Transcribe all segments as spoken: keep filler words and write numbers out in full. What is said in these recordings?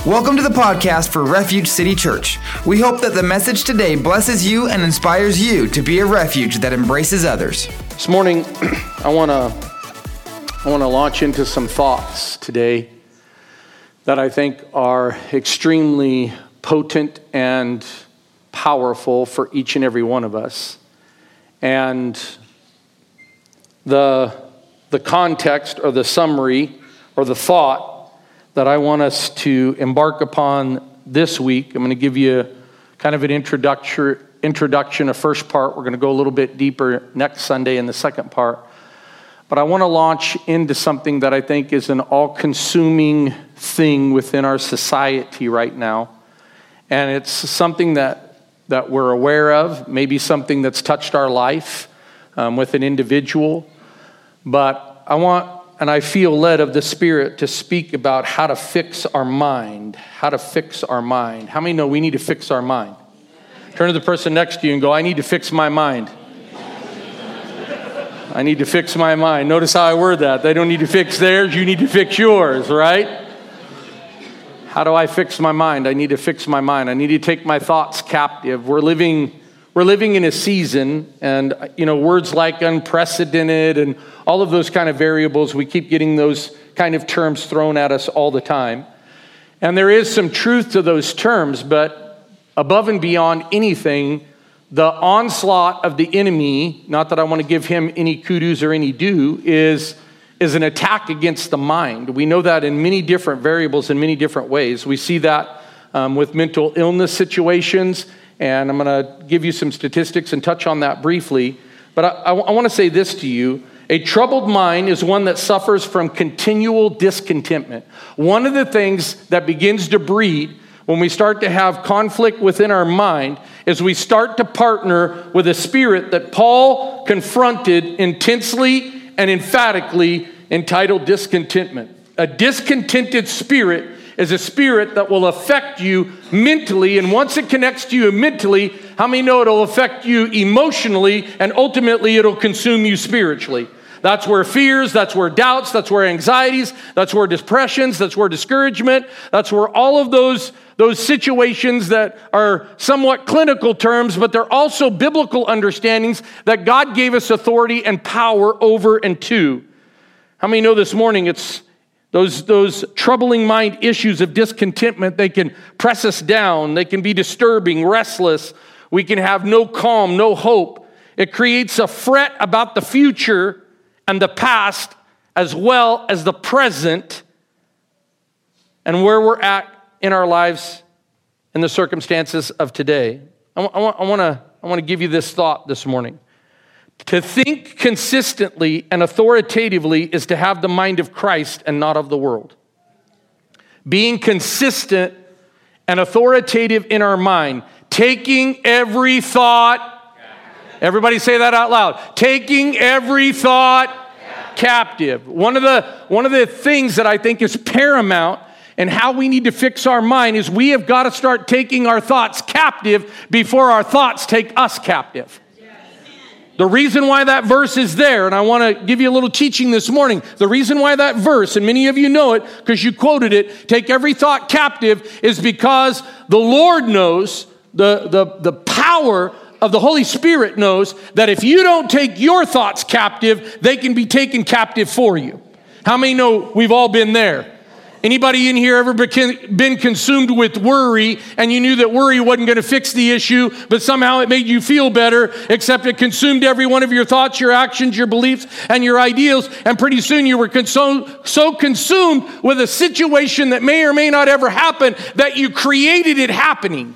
Welcome to the podcast for Refuge City Church. We hope that the message today blesses you and inspires you to be a refuge that embraces others. This morning, I want to I want to launch into some thoughts today that I think are extremely potent and powerful for each and every one of us. And the the context or the summary or the thought that I want us to embark upon this week, I'm going to give you kind of an introduction, introduction, a first part. We're going to go a little bit deeper next Sunday in the second part. But I want to launch into something that I think is an all-consuming thing within our society right now. And it's something that, that we're aware of, maybe something that's touched our life um, with an individual. But I want And I feel led of the Spirit to speak about how to fix our mind. How to fix our mind. How many know we need to fix our mind? Turn to the person next to you and go, I need to fix my mind. I need to fix my mind. Notice how I word that. They don't need to fix theirs. You need to fix yours, right? How do I fix my mind? I need to fix my mind. I need to take my thoughts captive. We're living... We're living in a season, and you know, words like unprecedented and all of those kind of variables, we keep getting those kind of terms thrown at us all the time. And there is some truth to those terms, but above and beyond anything, the onslaught of the enemy, not that I want to give him any kudos or any due, is, is an attack against the mind. We know that in many different variables, in many different ways. We see that um, with mental illness situations. And I'm going to give you some statistics and touch on that briefly. But I, I, I want to say this to you. A troubled mind is one that suffers from continual discontentment. One of the things that begins to breed when we start to have conflict within our mind is we start to partner with a spirit that Paul confronted intensely and emphatically, entitled discontentment. A discontented spirit is a spirit that will affect you mentally, and once it connects to you mentally, how many know it'll affect you emotionally, and ultimately it'll consume you spiritually? That's where fears, that's where doubts, that's where anxieties, that's where depressions, that's where discouragement, that's where all of those, those situations that are somewhat clinical terms, but they're also biblical understandings that God gave us authority and power over and to. How many know this morning it's Those, those troubling mind issues of discontentment, they can press us down. They can be disturbing, restless. We can have no calm, no hope. It creates a fret about the future and the past as well as the present and where we're at in our lives and the circumstances of today. I, I, I want to I want to give you this thought this morning. To think consistently and authoritatively is to have the mind of Christ and not of the world. Being consistent and authoritative in our mind. Taking every thought, everybody say that out loud. Taking every thought captive. One of the, one of the things that I think is paramount and how we need to fix our mind is we have got to start taking our thoughts captive before our thoughts take us captive. The reason why that verse is there, and I want to give you a little teaching this morning. The reason why that verse, and many of you know it because you quoted it, take every thought captive, is because the Lord knows, the, the, the power of the Holy Spirit knows that if you don't take your thoughts captive, they can be taken captive for you. How many know we've all been there? Anybody in here ever been consumed with worry and you knew that worry wasn't going to fix the issue, but somehow it made you feel better, except it consumed every one of your thoughts, your actions, your beliefs, and your ideals, and pretty soon you were consumed, so consumed with a situation that may or may not ever happen that you created it happening.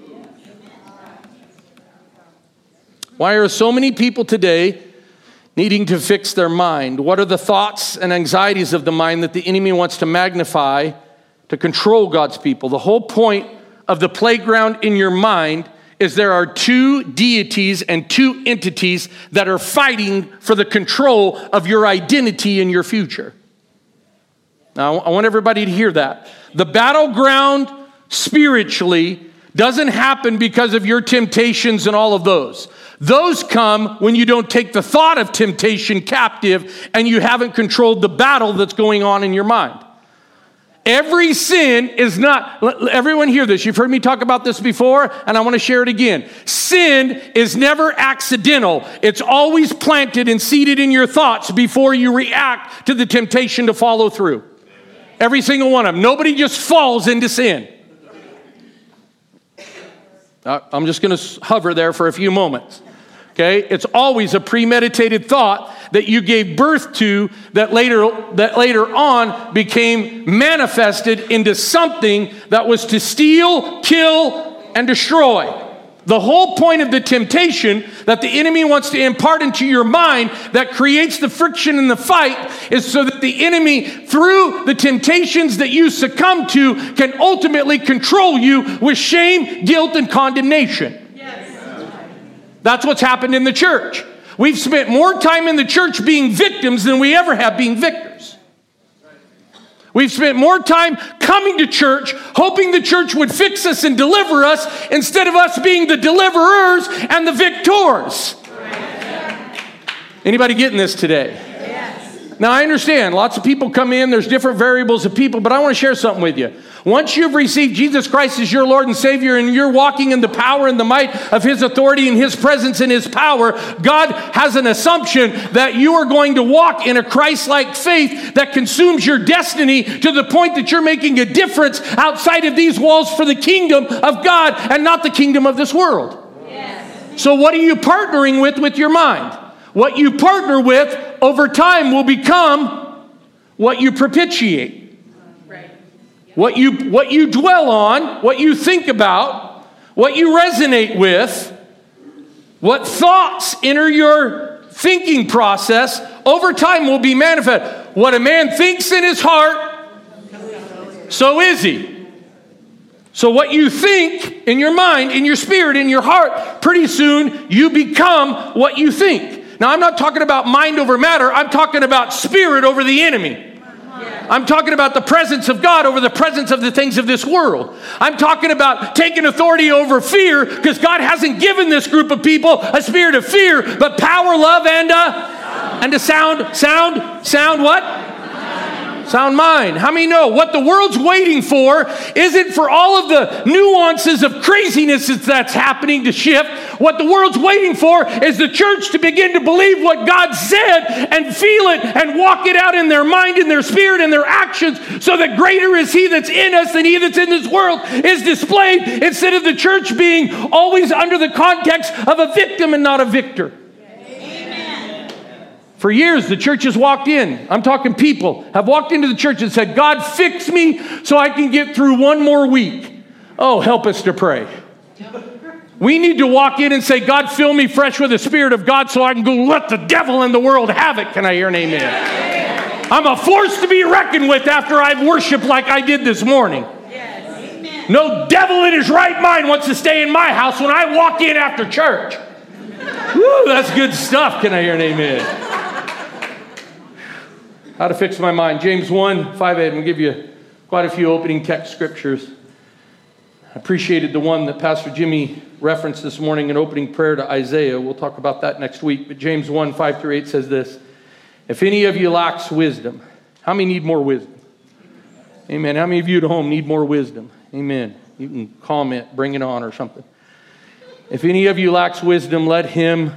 Why are so many people today needing to fix their mind? What are the thoughts and anxieties of the mind that the enemy wants to magnify to control God's people? The whole point of the playground in your mind is there are two deities and two entities that are fighting for the control of your identity and your future. Now, I want everybody to hear that. The battleground spiritually doesn't happen because of your temptations and all of those. Those come when you don't take the thought of temptation captive and you haven't controlled the battle that's going on in your mind. Every sin is not, everyone hear this. You've heard me talk about this before, and I want to share it again. Sin is never accidental. It's always planted and seeded in your thoughts before you react to the temptation to follow through. Every single one of them. Nobody just falls into sin. I'm just going to hover there for a few moments. Okay? It's always a premeditated thought that you gave birth to that later that later on became manifested into something that was to steal, kill, and destroy. The whole point of the temptation that the enemy wants to impart into your mind that creates the friction in the fight is so that the enemy, through the temptations that you succumb to, can ultimately control you with shame, guilt, and condemnation. That's what's happened in the church. We've spent more time in the church being victims than we ever have being victors. We've spent more time coming to church, hoping the church would fix us and deliver us, instead of us being the deliverers and the victors. Anybody getting this today? Yes. Now, I understand lots of people come in, there's different variables of people, but I want to share something with you. Once you've received Jesus Christ as your Lord and Savior, and you're walking in the power and the might of His authority and His presence and His power, God has an assumption that you are going to walk in a Christ-like faith that consumes your destiny to the point that you're making a difference outside of these walls for the kingdom of God and not the kingdom of this world. Yes. So what are you partnering with with your mind? What you partner with over time will become what you propitiate. What you, what you dwell on, what you think about, what you resonate with, what thoughts enter your thinking process, over time will be manifest. What a man thinks in his heart, so is he. So what you think in your mind, in your spirit, in your heart, pretty soon you become what you think. Now, I'm not talking about mind over matter. I'm talking about spirit over the enemy. I'm talking about the presence of God over the presence of the things of this world. I'm talking about taking authority over fear, because God hasn't given this group of people a spirit of fear, but power, love, and a, and a sound, sound, sound what? Sound mind. How many know what the world's waiting for isn't for all of the nuances of craziness that's happening to shift. What the world's waiting for is the church to begin to believe what God said and feel it and walk it out in their mind, in their spirit, in their actions, so that greater is He that's in us than he that's in this world is displayed, instead of the church being always under the context of a victim and not a victor. For years, the church has walked in. I'm talking people have walked into the church and said, God, fix me so I can get through one more week. Oh, help us to pray. We need to walk in and say, God, fill me fresh with the Spirit of God so I can go let the devil and the world have it. Can I hear an amen? I'm a force to be reckoned with after I've worshiped like I did this morning. No devil in his right mind wants to stay in my house when I walk in after church. Woo, that's good stuff. Can I hear an amen? How to fix my mind. James one, five, eight. I'm going to give you quite a few opening text scriptures. I appreciated the one that Pastor Jimmy referenced this morning in opening prayer to Isaiah. We'll talk about that next week. But James one, five through eight says this. If any of you lacks wisdom, how many need more wisdom? Amen. How many of you at home need more wisdom? Amen. You can comment, bring it on or something. If any of you lacks wisdom, let him...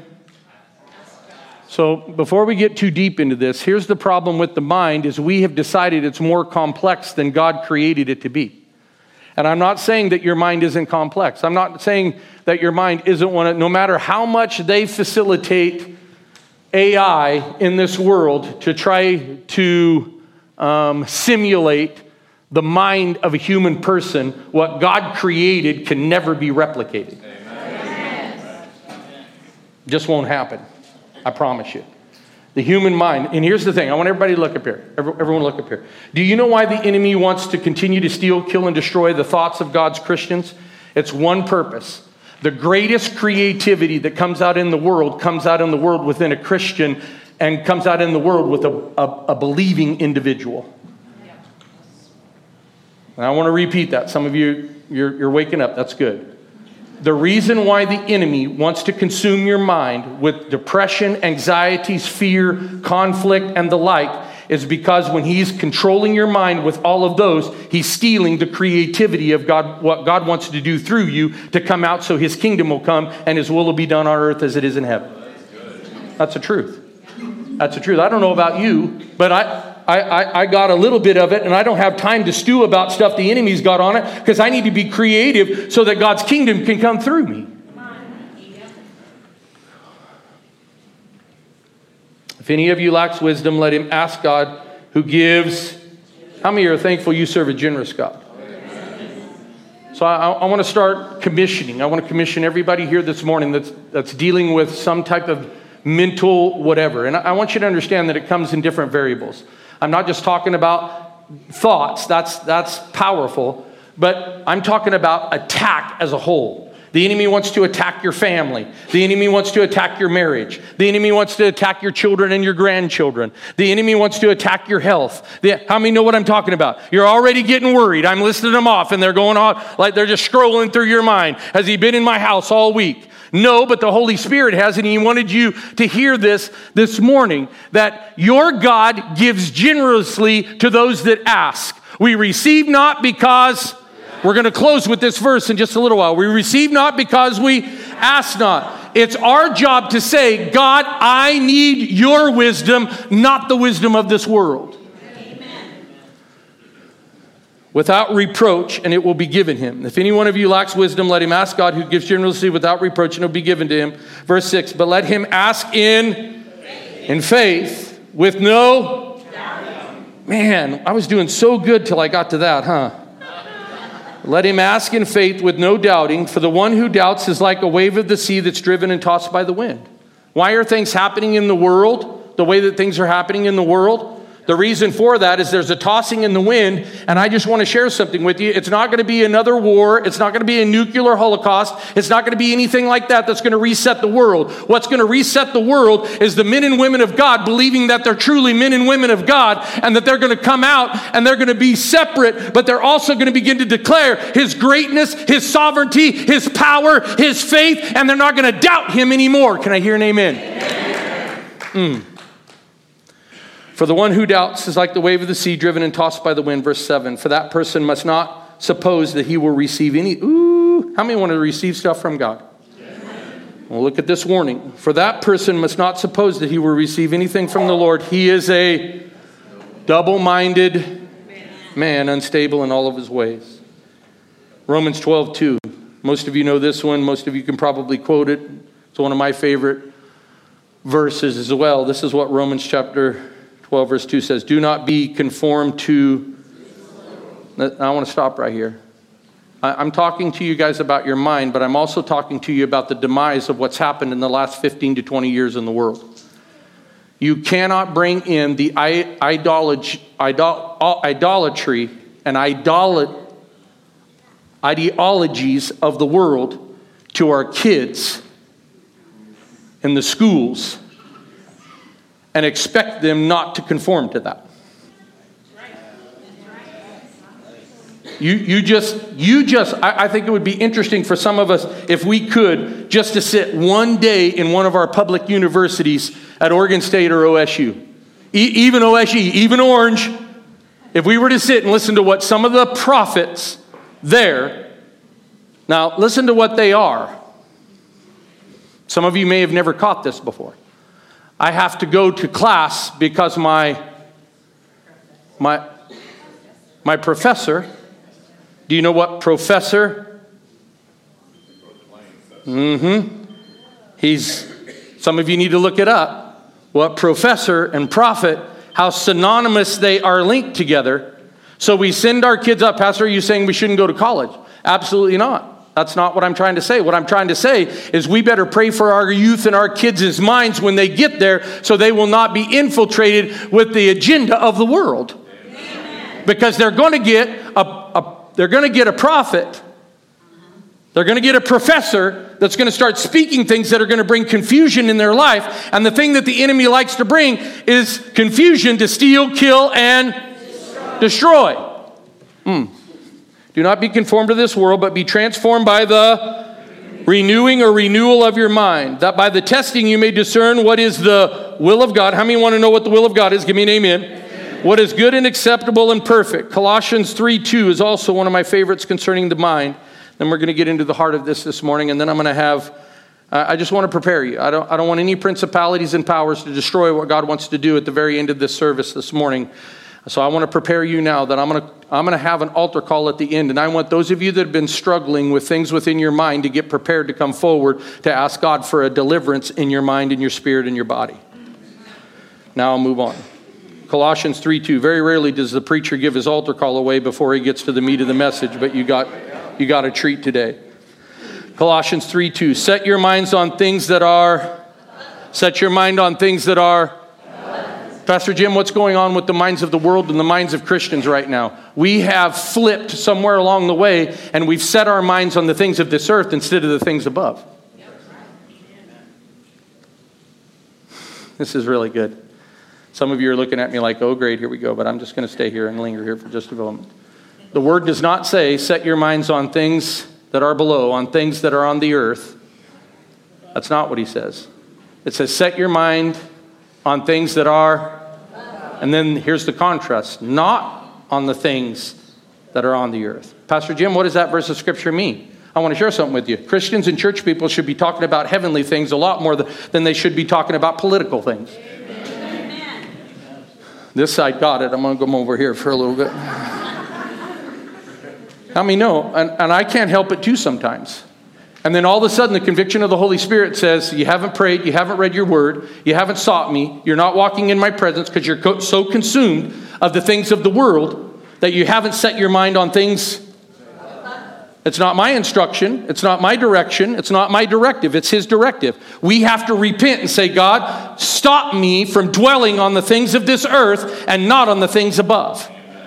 So before we get too deep into this, here's the problem with the mind is we have decided it's more complex than God created it to be. And I'm not saying that your mind isn't complex. I'm not saying that your mind isn't one, no matter how much they facilitate A I in this world to try to um, simulate the mind of a human person, what God created can never be replicated. Amen. Just won't happen. I promise you. The human mind, and here's the thing. I want everybody to look up here. Everyone look up here. Do you know why the enemy wants to continue to steal, kill, and destroy the thoughts of God's Christians? It's one purpose. The greatest creativity that comes out in the world comes out in the world within a Christian and comes out in the world with a, a, a believing individual. And I want to repeat that. Some of you, you're, you're waking up. That's good. The reason why the enemy wants to consume your mind with depression, anxieties, fear, conflict, and the like is because when he's controlling your mind with all of those, he's stealing the creativity of God, what God wants to do through you to come out so his kingdom will come and his will will be done on earth as it is in heaven. That's the truth. That's the truth. I don't know about you, but I, I, I, I got a little bit of it, and I don't have time to stew about stuff the enemy's got on it because I need to be creative so that God's kingdom can come through me. If any of you lacks wisdom, let him ask God who gives. How many are thankful you serve a generous God? So I, I want to start commissioning. I want to commission everybody here this morning that's, that's dealing with some type of mental whatever. And I, I want you to understand that it comes in different variables. I'm not just talking about thoughts. That's, that's powerful. But I'm talking about attack as a whole. The enemy wants to attack your family. The enemy wants to attack your marriage. The enemy wants to attack your children and your grandchildren. The enemy wants to attack your health. The, how many know what I'm talking about? You're already getting worried. I'm listing them off, and they're going on like they're just scrolling through your mind. Has he been in my house all week? No, but the Holy Spirit has, and he wanted you to hear this this morning, that your God gives generously to those that ask. We receive not because... We're going to close with this verse in just a little while. We receive not because we ask not. It's our job to say, God, I need your wisdom, not the wisdom of this world. Amen. Without reproach, and it will be given him. If any one of you lacks wisdom, let him ask God, who gives generously without reproach, and it will be given to him. Verse six, but let him ask in, in faith with no... Man, I was doing so good till I got to that, huh? Let him ask in faith with no doubting, for the one who doubts is like a wave of the sea that's driven and tossed by the wind. Why are things happening in the world the way that things are happening in the world? The reason for that is there's a tossing in the wind, and I just want to share something with you. It's not going to be another war. It's not going to be a nuclear holocaust. It's not going to be anything like that that's going to reset the world. What's going to reset the world is the men and women of God believing that they're truly men and women of God, and that they're going to come out and they're going to be separate, but they're also going to begin to declare his greatness, his sovereignty, his power, his faith, and they're not going to doubt him anymore. Can I hear an amen? Amen. Mm. For the one who doubts is like the wave of the sea driven and tossed by the wind. Verse seven, for that person must not suppose that he will receive any. Ooh, how many want to receive stuff from God? Amen. Well, look at this warning. For that person must not suppose that he will receive anything from the Lord. He is a double-minded man, unstable in all of his ways. Romans twelve two. Most of you know this one. Most of you can probably quote it. It's one of my favorite verses as well. This is what Romans chapter twelve verse two says, do not be conformed to... I want to stop right here. I'm talking to you guys about your mind, but I'm also talking to you about the demise of what's happened in the last fifteen to twenty years in the world. You cannot bring in the idolatry, idolatry and idolat, ideologies of the world to our kids in the schools and expect them not to conform to that. You you just, you just I, I think it would be interesting for some of us if we could just to sit one day in one of our public universities at Oregon State or O S U. E, even O S U, even Orange. If we were to sit and listen to what some of the prophets there, now listen to what they are. Some of you may have never caught this before. I have to go to class because my my my professor, do you know what professor? Mm-hmm. He's, some of you need to look it up. What professor and prophet, how synonymous they are linked together. So we send our kids up. Pastor, are you saying we shouldn't go to college? Absolutely not. That's not what I'm trying to say. What I'm trying to say is we better pray for our youth and our kids' minds when they get there so they will not be infiltrated with the agenda of the world. Amen. Because they're going to get a, a they're going to get a prophet. They're going to get a professor that's going to start speaking things that are going to bring confusion in their life. And the thing that the enemy likes to bring is confusion to steal, kill, and destroy. destroy. Mm. Do not be conformed to this world, but be transformed by the renewing or renewal of your mind, that by the testing you may discern what is the will of God. How many want to know what the will of God is? Give me an amen. Amen. What is good and acceptable and perfect. Colossians three two is also one of my favorites concerning the mind. Then we're going to get into the heart of this this morning, and then I'm going to have, uh, I just want to prepare you. I don't, I don't want any principalities and powers to destroy what God wants to do at the very end of this service this morning. So I want to prepare you now that I'm going to I'm going to have an altar call at the end, and I want those of you that have been struggling with things within your mind to get prepared to come forward to ask God for a deliverance in your mind and your spirit and your body. Now I'll move on. Colossians three two. Very rarely does the preacher give his altar call away before he gets to the meat of the message, but you got you got a treat today. Colossians three two. Set your minds on things that are set your mind on things that are Pastor Jim, what's going on with the minds of the world and the minds of Christians right now? We have flipped somewhere along the way, and we've set our minds on the things of this earth instead of the things above. This is really good. Some of you are looking at me like, oh, great, here we go, but I'm just going to stay here and linger here for just a moment. The word does not say, set your minds on things that are below, on things that are on the earth. That's not what he says. It says, set your mind on things that are, and then here's the contrast, not on the things that are on the earth. Pastor Jim, what does that verse of scripture mean? I want to share something with you. Christians and church people should be talking about heavenly things a lot more than they should be talking about political things. Amen. This side got it. I'm going to come over here for a little bit. How many know? And, and I can't help it too sometimes. And then all of a sudden, the conviction of the Holy Spirit says, you haven't prayed, you haven't read your word, you haven't sought me, you're not walking in my presence because you're co- so consumed of the things of the world that you haven't set your mind on things. It's not my instruction, it's not my direction, it's not my directive, it's his directive. We have to repent and say, God, stop me from dwelling on the things of this earth and not on the things above.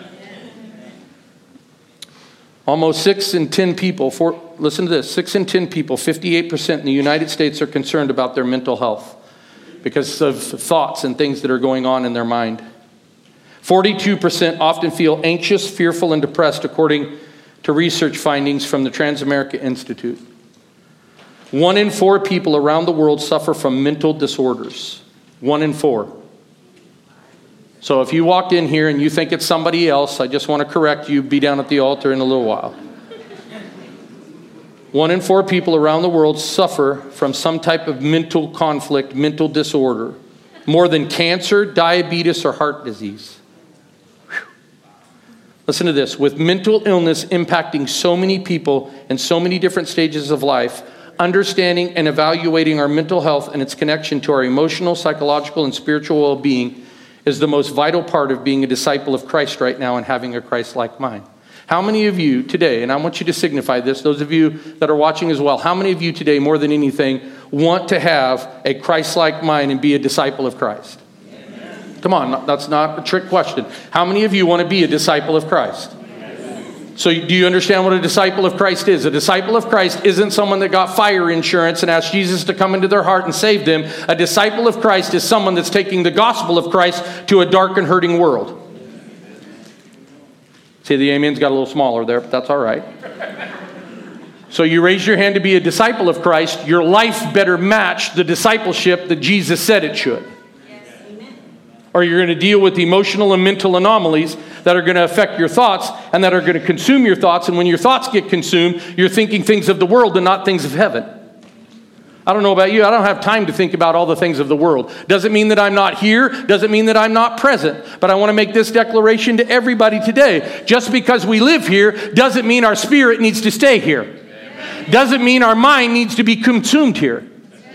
Almost six in ten people, four, listen to this, six in ten people, fifty-eight percent in the United States are concerned about their mental health because of thoughts and things that are going on in their mind. forty-two percent often feel anxious, fearful, and depressed, according to research findings from the Transamerica Institute. One in four people around the world suffer from mental disorders. One in four. So if you walked in here and you think it's somebody else, I just want to correct you. Be down at the altar in a little while. One in four people around the world suffer from some type of mental conflict, mental disorder, more than cancer, diabetes, or heart disease. Whew. Listen to this. With mental illness impacting so many people in so many different stages of life, understanding and evaluating our mental health and its connection to our emotional, psychological, and spiritual well-being is the most vital part of being a disciple of Christ right now and having a Christ-like mind. How many of you today, and I want you to signify this, those of you that are watching as well, how many of you today, more than anything, want to have a Christ-like mind and be a disciple of Christ? Amen. Come on, that's not a trick question. How many of you want to be a disciple of Christ? So do you understand what a disciple of Christ is? A disciple of Christ isn't someone that got fire insurance and asked Jesus to come into their heart and save them. A disciple of Christ is someone that's taking the gospel of Christ to a dark and hurting world. See, the amen's got a little smaller there, but that's all right. So you raise your hand to be a disciple of Christ. Your life better match the discipleship that Jesus said it should. Or you're going to deal with emotional and mental anomalies that are going to affect your thoughts and that are going to consume your thoughts. And when your thoughts get consumed, you're thinking things of the world and not things of heaven. I don't know about you. I don't have time to think about all the things of the world. Doesn't mean that I'm not here. Doesn't mean that I'm not present. But I want to make this declaration to everybody today. Just because we live here doesn't mean our spirit needs to stay here. Amen. Doesn't mean our mind needs to be consumed here.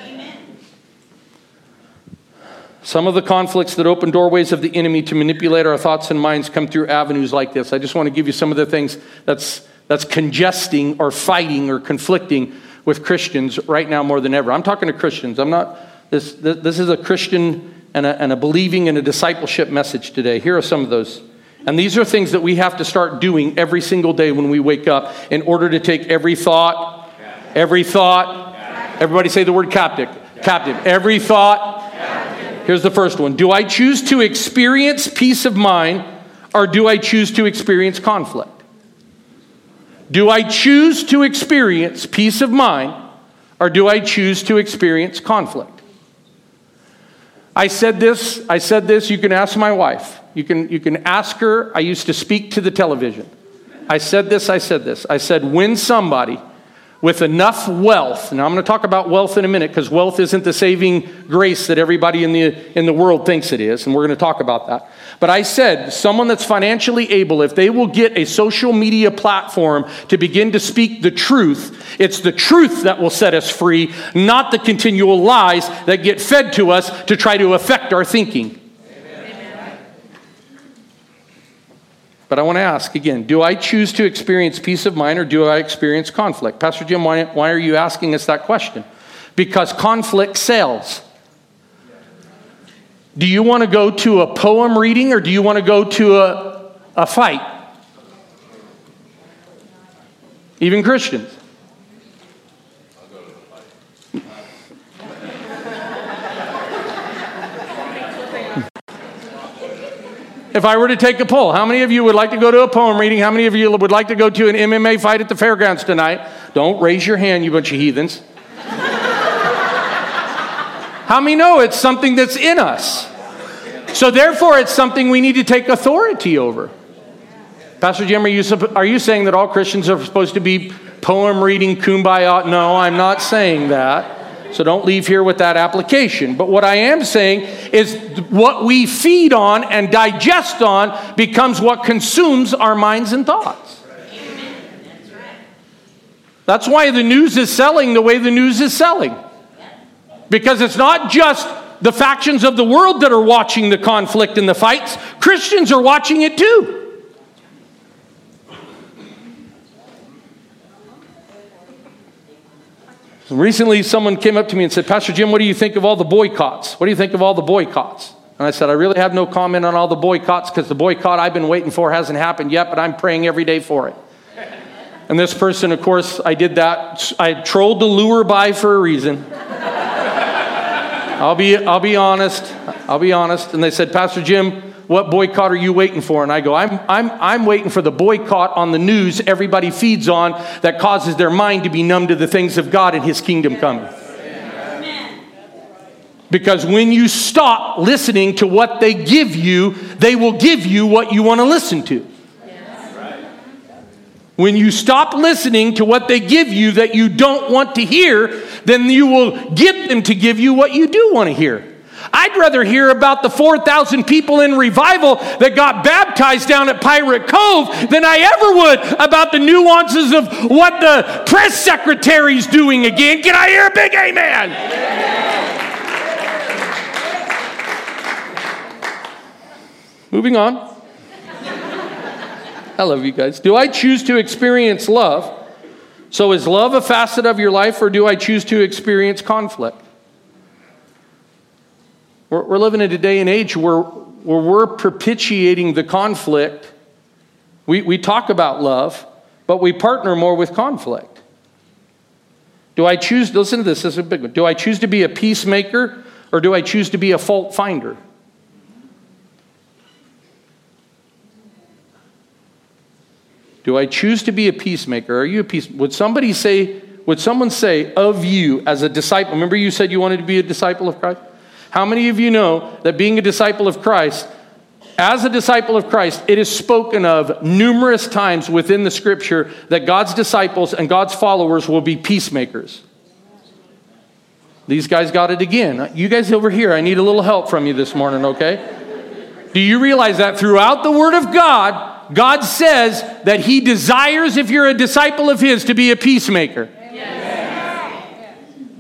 Some of the conflicts that open doorways of the enemy to manipulate our thoughts and minds come through avenues like this. I just want to give you some of the things that's that's congesting or fighting or conflicting with Christians right now more than ever. I'm talking to Christians. I'm not, this this is a Christian and a, and a believing and a discipleship message today. Here are some of those. And these are things that we have to start doing every single day when we wake up in order to take every thought, every thought, everybody say the word captive, captive, every thought. Here's the first one. Do I choose to experience peace of mind or do I choose to experience conflict? Do I choose to experience peace of mind or do I choose to experience conflict? I said this, I said this, you can ask my wife. You can, you can ask her. I used to speak to the television. I said this, I said this. I said, when somebody with enough wealth, now I'm going to talk about wealth in a minute because wealth isn't the saving grace that everybody in the, in the world thinks it is, and we're going to talk about that. But I said, someone that's financially able, if they will get a social media platform to begin to speak the truth, it's the truth that will set us free, not the continual lies that get fed to us to try to affect our thinking. But I want to ask again, do I choose to experience peace of mind or do I experience conflict? Pastor Jim, why, why are you asking us that question? Because conflict sells. Do you want to go to a poem reading or do you want to go to a, a fight? Even Christians. If I were to take a poll, how many of you would like to go to a poem reading? How many of you would like to go to an M M A fight at the fairgrounds tonight? Don't raise your hand, you bunch of heathens. How many know it's something that's in us? So therefore, it's something we need to take authority over. Pastor Jim, are you, are you saying that all Christians are supposed to be poem reading, kumbaya? No, I'm not saying that. So don't leave here with that application. But what I am saying is what we feed on and digest on becomes what consumes our minds and thoughts. That's why the news is selling the way the news is selling. Because it's not just the factions of the world that are watching the conflict and the fights. Christians are watching it too. Recently, someone came up to me and said, Pastor Jim, what do you think of all the boycotts? What do you think of all the boycotts? And I said, I really have no comment on all the boycotts because the boycott I've been waiting for hasn't happened yet, but I'm praying every day for it. And this person, of course, I did that. I trolled the lure by for a reason. I'll be, I'll be honest. I'll be honest. And they said, Pastor Jim, what boycott are you waiting for? And I go, I'm, I'm, I'm waiting for the boycott on the news everybody feeds on that causes their mind to be numb to the things of God and His kingdom coming. Amen. Because when you stop listening to what they give you, they will give you what you want to listen to. Yes. When you stop listening to what they give you that you don't want to hear, then you will get them to give you what you do want to hear. I'd rather hear about the four thousand people in revival that got baptized down at Pirate Cove than I ever would about the nuances of what the press secretary's doing again. Can I hear a big amen? Moving on. I love you guys. Do I choose to experience love? So is love a facet of your life, or do I choose to experience conflict? We're living in a day and age where, where we're propitiating the conflict. We, we talk about love, but we partner more with conflict. Do I choose, listen to this, this is a big one. Do I choose to be a peacemaker or do I choose to be a fault finder? Do I choose to be a peacemaker? Are you a peace? Would somebody say, would someone say of you as a disciple? Remember you said you wanted to be a disciple of Christ? How many of you know that being a disciple of Christ, as a disciple of Christ, it is spoken of numerous times within the scripture that God's disciples and God's followers will be peacemakers? These guys got it again. You guys over here, I need a little help from you this morning, okay? Do you realize that throughout the Word of God, God says that He desires, if you're a disciple of His, to be a peacemaker? Yes.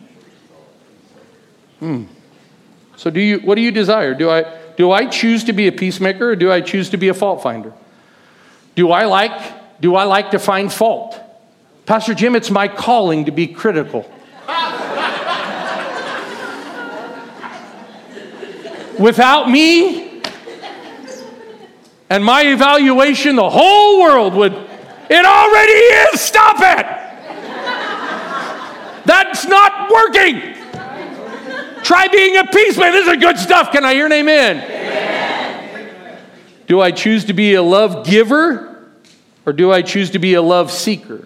Hmm. So do you? What do you desire? Do I do I choose to be a peacemaker or do I choose to be a fault finder? Do I like do I like to find fault? Pastor Jim, it's my calling to be critical. Without me and my evaluation, the whole world would, it already is, stop it! That's not working! Try being a peacemaker. This is good stuff. Can I hear an amen? Amen? Do I choose to be a love giver or do I choose to be a love seeker?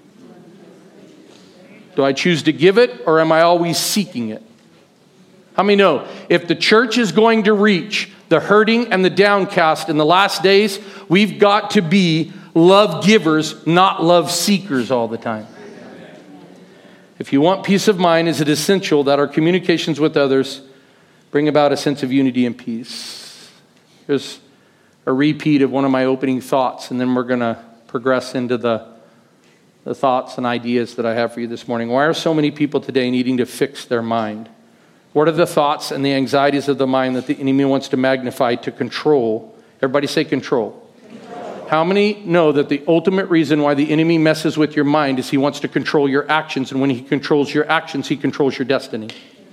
Do I choose to give it or am I always seeking it? How many know if the church is going to reach the hurting, and the downcast in the last days. We've got to be love givers, not love seekers all the time. If you want peace of mind, is it essential that our communications with others bring about a sense of unity and peace? Here's a repeat of one of my opening thoughts, and then we're going to progress into the, the thoughts and ideas that I have for you this morning. Why are so many people today needing to fix their mind? What are the thoughts and the anxieties of the mind that the enemy wants to magnify to control? Everybody say control. Control. How many know that the ultimate reason why the enemy messes with your mind is he wants to control your actions, and when he controls your actions, he controls your destiny?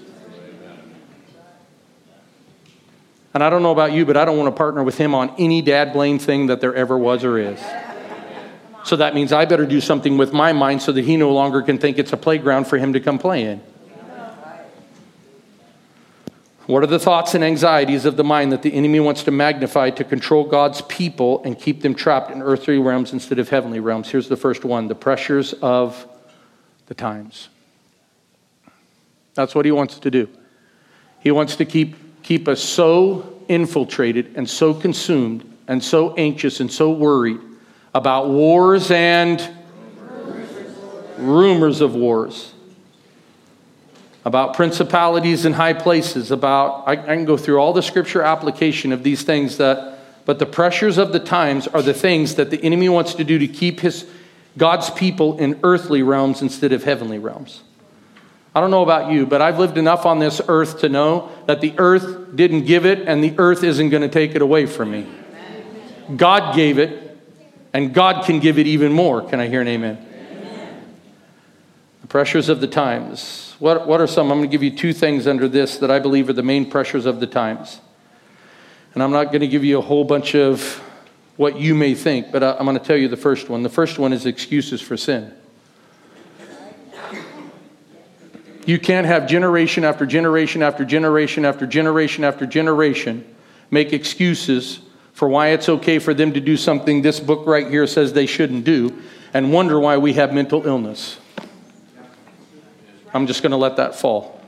And I don't know about you, but I don't want to partner with him on any dad blame thing that there ever was or is. So that means I better do something with my mind so that he no longer can think it's a playground for him to come play in. What are the thoughts and anxieties of the mind that the enemy wants to magnify to control God's people and keep them trapped in earthly realms instead of heavenly realms? Here's the first one: the pressures of the times. That's what he wants to do. He wants to keep, keep us so infiltrated and so consumed and so anxious and so worried about wars and rumors of wars, about principalities in high places, about, I, I can go through all the scripture application of these things, that, but the pressures of the times are the things that the enemy wants to do to keep his God's people in earthly realms instead of heavenly realms. I don't know about you, but I've lived enough on this earth to know that the earth didn't give it, and the earth isn't going to take it away from me. God gave it, and God can give it even more. Can I hear an amen? Amen. The pressures of the times. What, what are some? I'm going to give you two things under this that I believe are the main pressures of the times. And I'm not going to give you a whole bunch of what you may think, but I, I'm going to tell you the first one. The first one is excuses for sin. You can't have generation after generation after generation after generation after generation make excuses for why it's okay for them to do something this book right here says they shouldn't do, and wonder why we have mental illness. I'm just going to let that fall.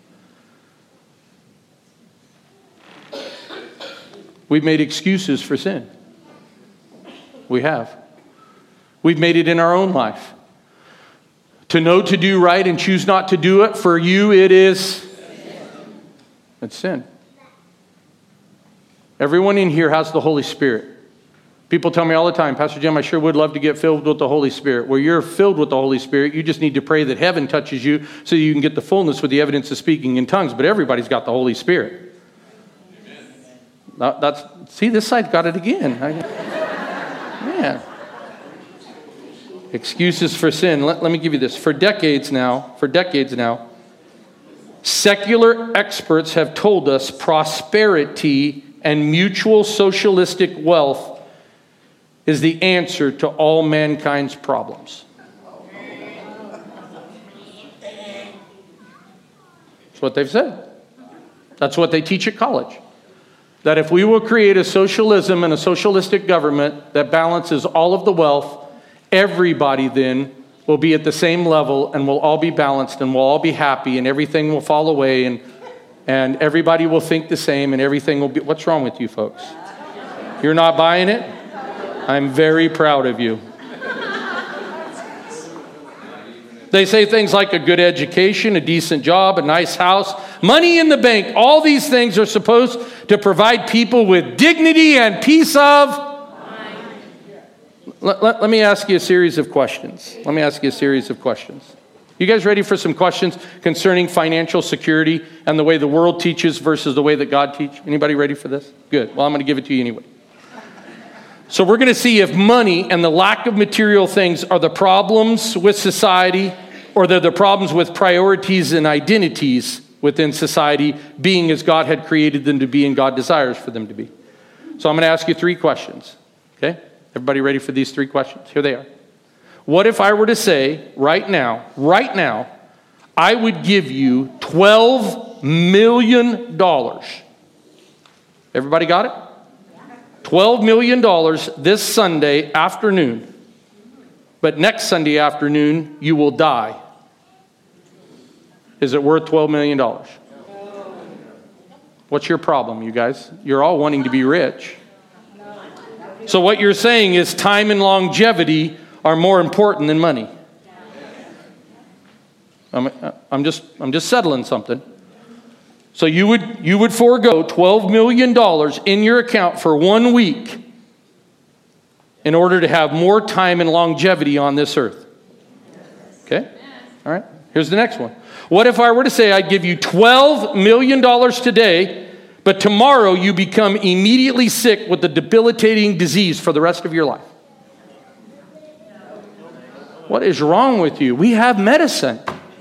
We've made excuses for sin. We have. We've made it in our own life. To know to do right and choose not to do it, for you it is, it's sin. Everyone in here has the Holy Spirit. People tell me all the time, Pastor Jim, I sure would love to get filled with the Holy Spirit. Well, you're filled with the Holy Spirit. You just need to pray that heaven touches you so you can get the fullness with the evidence of speaking in tongues. But everybody's got the Holy Spirit. That, that's see, this side got it again. I, man. Excuses for sin. Let, let me give you this. For decades now, for decades now, secular experts have told us prosperity and mutual socialistic wealth is the answer to all mankind's problems. That's what they've said. That's what they teach at college. That if we will create a socialism and a socialistic government that balances all of the wealth, everybody then will be at the same level, and we'll all be balanced, and we'll all be happy, and everything will fall away, and and everybody will think the same, and everything will be... What's wrong with you folks? You're not buying it? I'm very proud of you. They say things like a good education, a decent job, a nice house, money in the bank. All these things are supposed to provide people with dignity and peace of mind. Let, let, let me ask you a series of questions. Let me ask you a series of questions. You guys ready for some questions concerning financial security and the way the world teaches versus the way that God teaches? Anybody ready for this? Good. Well, I'm going to give it to you anyway. So we're going to see if money and the lack of material things are the problems with society, or they're the problems with priorities and identities within society being as God had created them to be and God desires for them to be. So I'm going to ask you three questions. Okay? Everybody ready for these three questions? Here they are. What if I were to say right now, right now, I would give you twelve million dollars? Everybody got it? twelve million dollars this Sunday afternoon. But next Sunday afternoon, you will die. Is it worth twelve million dollars? What's your problem, you guys? You're all wanting to be rich. So what you're saying is time and longevity are more important than money. I'm, I'm just I'm just settling something. So you would you would forego twelve million dollars in your account for one week in order to have more time and longevity on this earth. Okay? All right. Here's the next one. What if I were to say I'd give you twelve million dollars today, but tomorrow you become immediately sick with a debilitating disease for the rest of your life? What is wrong with you? We have medicine.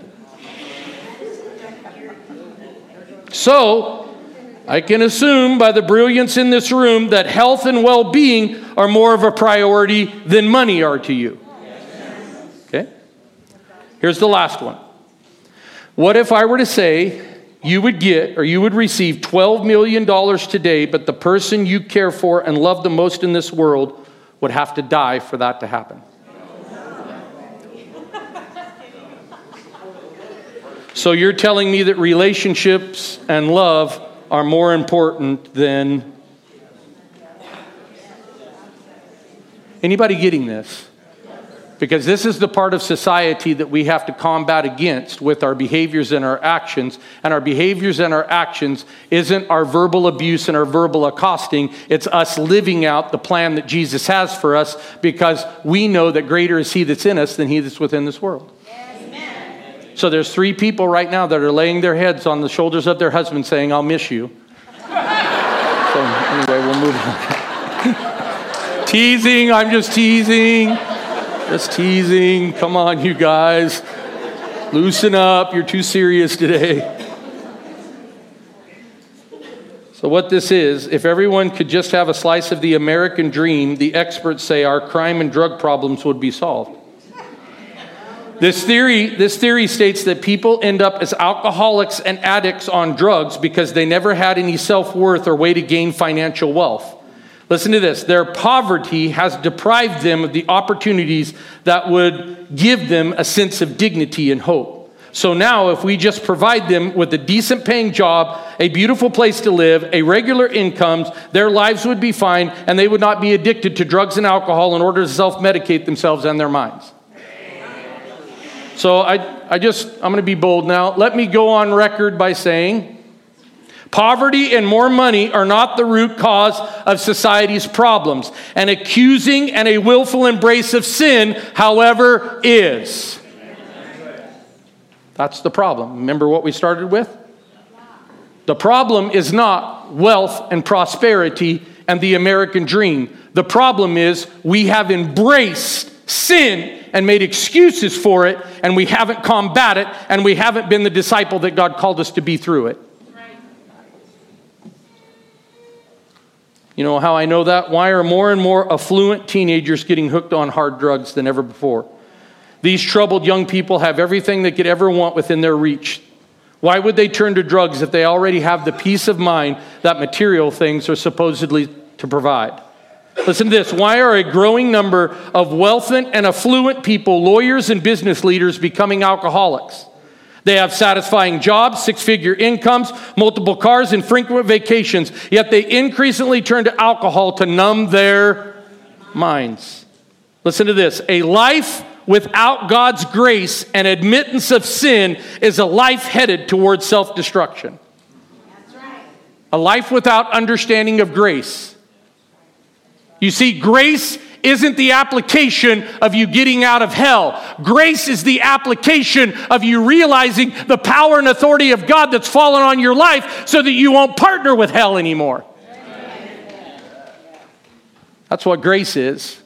So, I can assume by the brilliance in this room that health and well-being are more of a priority than money are to you. Okay? Here's the last one. What if I were to say you would get or you would receive twelve million dollars today, but the person you care for and love the most in this world would have to die for that to happen? So you're telling me that relationships and love are more important than... Anybody getting this? Because this is the part of society that we have to combat against with our behaviors and our actions. And our behaviors and our actions isn't our verbal abuse and our verbal accosting. It's us living out the plan that Jesus has for us, because we know that greater is he that's in us than he that's within this world. So there's three people right now that are laying their heads on the shoulders of their husband saying, I'll miss you. So anyway, we'll move on. Teasing, I'm just teasing. Just teasing. Come on, you guys. Loosen up. You're too serious today. So what this is, if everyone could just have a slice of the American dream, the experts say our crime and drug problems would be solved. This theory, this theory states that people end up as alcoholics and addicts on drugs because they never had any self-worth or way to gain financial wealth. Listen to this. Their poverty has deprived them of the opportunities that would give them a sense of dignity and hope. So now if we just provide them with a decent paying job, a beautiful place to live, a regular incomes, their lives would be fine and they would not be addicted to drugs and alcohol in order to self-medicate themselves and their minds. So I, I just, I'm going to be bold now. Let me go on record by saying, poverty and more money are not the root cause of society's problems. An accusing and a willful embrace of sin, however, is. That's the problem. Remember what we started with? The problem is not wealth and prosperity and the American dream. The problem is we have embraced sin and made excuses for it, and we haven't combated it, and we haven't been the disciple that God called us to be through it. Right. You know how I know that? Why are more and more affluent teenagers getting hooked on hard drugs than ever before? These troubled young people have everything they could ever want within their reach. Why would they turn to drugs if they already have the peace of mind that material things are supposedly to provide? Listen to this. Why are a growing number of wealthy and affluent people, lawyers and business leaders, becoming alcoholics? They have satisfying jobs, six-figure incomes, multiple cars, and frequent vacations, yet they increasingly turn to alcohol to numb their minds. Listen to this. A life without God's grace and admittance of sin is a life headed towards self-destruction. That's right. A life without understanding of grace. You see, grace isn't the application of you getting out of hell. Grace is the application of you realizing the power and authority of God that's fallen on your life so that you won't partner with hell anymore. That's what grace is.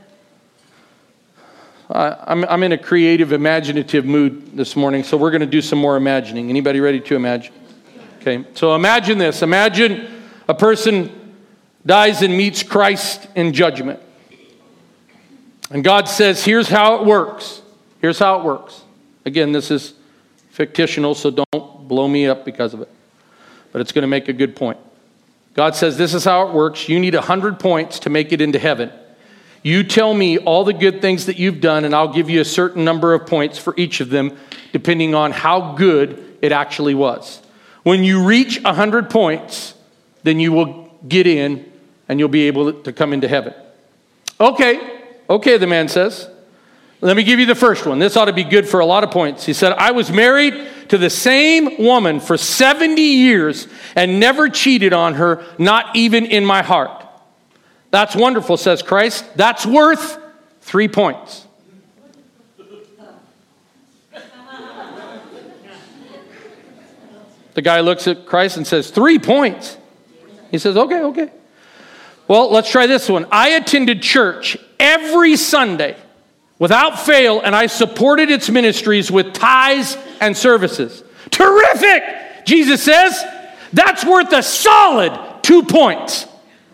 Uh, I'm, I'm in a creative, imaginative mood this morning, so we're going to do some more imagining. Anybody ready to imagine? Okay, so imagine this. Imagine a person dies and meets Christ in judgment. And God says, here's how it works. Here's how it works. Again, this is fictional, so don't blow me up because of it. But it's going to make a good point. God says, this is how it works. You need one hundred points to make it into heaven. You tell me all the good things that you've done, and I'll give you a certain number of points for each of them, depending on how good it actually was. When you reach one hundred points, then you will get in and you'll be able to come into heaven. Okay, okay, the man says. Let me give you the first one. This ought to be good for a lot of points. He said, I was married to the same woman for seventy years and never cheated on her, not even in my heart. That's wonderful, says Christ. That's worth three points. The guy looks at Christ and says, three points. He says, okay, okay. Well, let's try this one. I attended church every Sunday without fail, and I supported its ministries with tithes and services. Terrific! Jesus says, that's worth a solid two points.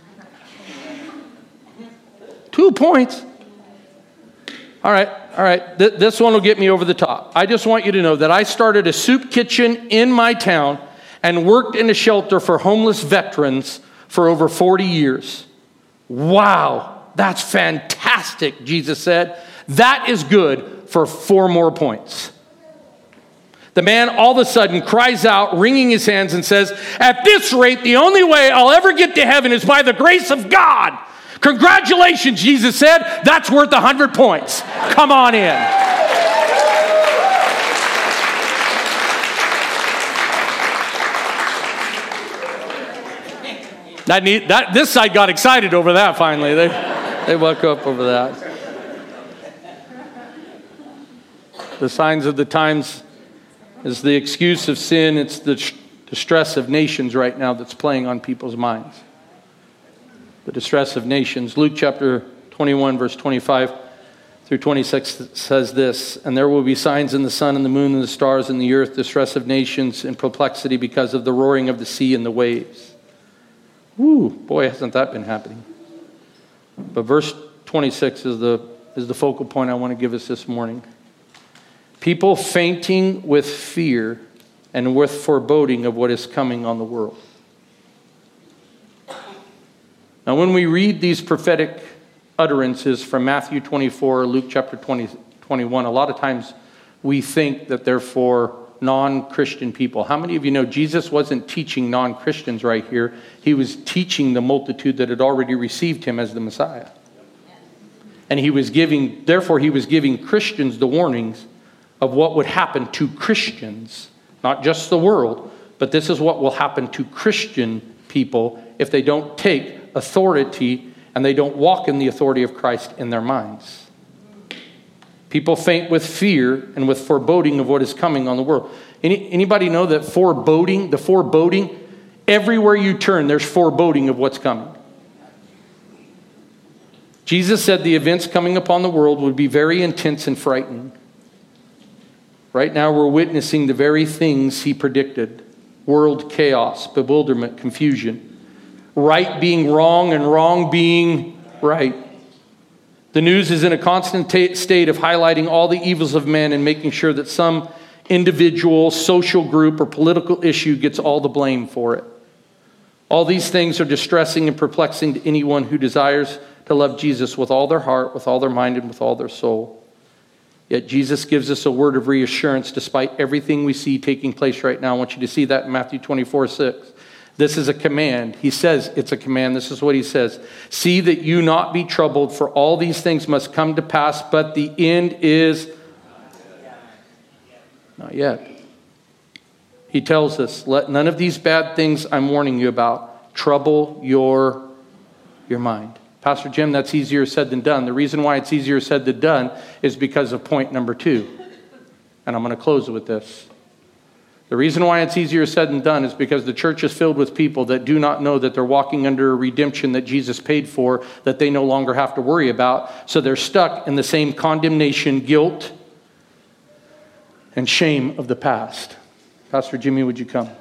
Two points. All right, all right. Th- this one will get me over the top. I just want you to know that I started a soup kitchen in my town and worked in a shelter for homeless veterans for over forty years. Wow, that's fantastic, Jesus said. That is good for four more points. The man all of a sudden cries out, wringing his hands, and says, at this rate, the only way I'll ever get to heaven is by the grace of God. Congratulations, Jesus said. That's worth one hundred points. Come on in. That, need, that this side got excited over that finally. They, they woke up over that. The signs of the times is the excuse of sin. It's the, the stress of nations right now that's playing on people's minds. The distress of nations. Luke chapter twenty-one, verse twenty-five through twenty-six says this, and there will be signs in the sun and the moon and the stars and the earth, distress of nations and perplexity because of the roaring of the sea and the waves. Woo, boy, hasn't that been happening. But verse twenty-six is the, is the focal point I want to give us this morning. People fainting with fear and with foreboding of what is coming on the world. Now, when we read these prophetic utterances from Matthew twenty-four, Luke chapter twenty, twenty-one, a lot of times we think that they're for non-Christian people. How many of you know Jesus wasn't teaching non-Christians right here? He was teaching the multitude that had already received him as the Messiah. And he was giving, therefore he was giving Christians the warnings of what would happen to Christians, not just the world, but this is what will happen to Christian people if they don't take authority and they don't walk in the authority of Christ in their minds. People faint with fear and with foreboding of what is coming on the world. Any, anybody know that foreboding, the foreboding, everywhere you turn, there's foreboding of what's coming. Jesus said the events coming upon the world would be very intense and frightening. Right now we're witnessing the very things he predicted. World chaos, bewilderment, confusion. Right being wrong and wrong being right. The news is in a constant t- state of highlighting all the evils of men and making sure that some individual, social group, or political issue gets all the blame for it. All these things are distressing and perplexing to anyone who desires to love Jesus with all their heart, with all their mind, and with all their soul. Yet Jesus gives us a word of reassurance despite everything we see taking place right now. I want you to see that in Matthew twenty-four, six. This is a command. He says it's a command. This is what he says. See that you not be troubled, for all these things must come to pass, but the end is not yet. He tells us, let none of these bad things I'm warning you about trouble your, your mind. Pastor Jim, that's easier said than done. The reason why it's easier said than done is because of point number two. And I'm going to close with this. The reason why it's easier said than done is because the church is filled with people that do not know that they're walking under a redemption that Jesus paid for, that they no longer have to worry about. So they're stuck in the same condemnation, guilt, and shame of the past. Pastor Jimmy, would you come?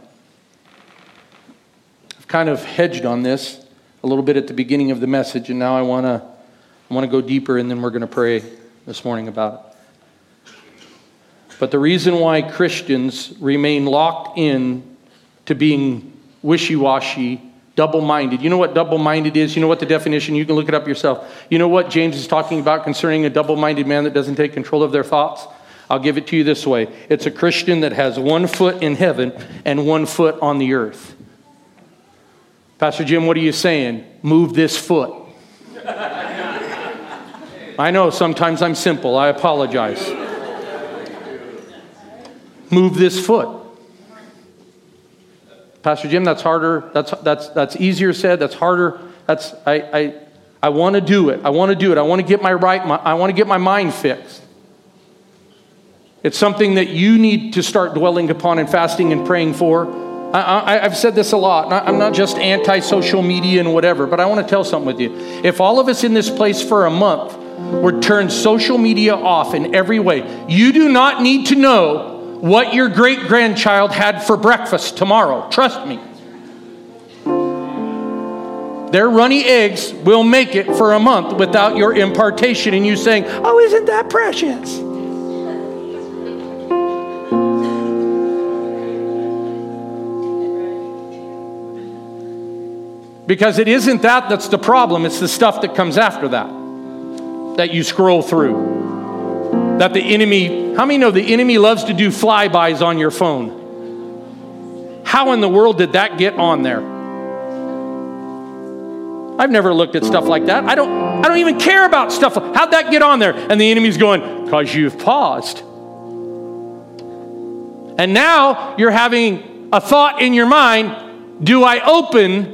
I've kind of hedged on this a little bit at the beginning of the message, and now I want to I want to go deeper, and then we're going to pray this morning about it. But the reason why Christians remain locked in to being wishy-washy, double-minded. You know what double-minded is? You know what the definition? You can look it up yourself. You know what James is talking about concerning a double-minded man that doesn't take control of their thoughts? I'll give it to you this way. It's a Christian that has one foot in heaven and one foot on the earth. Pastor Jim, what are you saying? Move this foot. I know sometimes I'm simple. I apologize. Move this foot. Pastor Jim, that's harder. That's that's that's easier said. That's harder. That's I I I want to do it. I want to do it. I want to get my right. My, I want to get my mind fixed. It's something that you need to start dwelling upon and fasting and praying for. I, I, I've said this a lot. I'm not just anti-social media and whatever, but I want to tell something with you. If all of us in this place for a month were turned social media off in every way, you do not need to know what your great-grandchild had for breakfast tomorrow. Trust me. Their runny eggs will make it for a month without your impartation and you saying, oh, isn't that precious? Because it isn't that that's the problem. It's the stuff that comes after that, that you scroll through. That the enemy, how many know the enemy loves to do flybys on your phone? How in the world did that get on there? I've never looked at stuff like that. I don't, I don't even care about stuff. How'd that get on there? And the enemy's going, because you've paused. And now you're having a thought in your mind, do I open?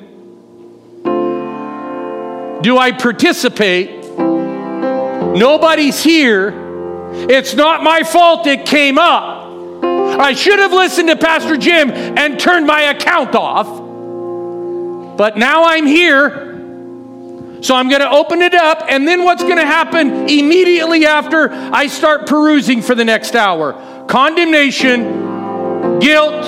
Do I participate? Nobody's here. It's not my fault it came up. I should have listened to Pastor Jim and turned my account off. But now I'm here. So I'm going to open it up. And then what's going to happen immediately after I start perusing for the next hour? Condemnation, guilt.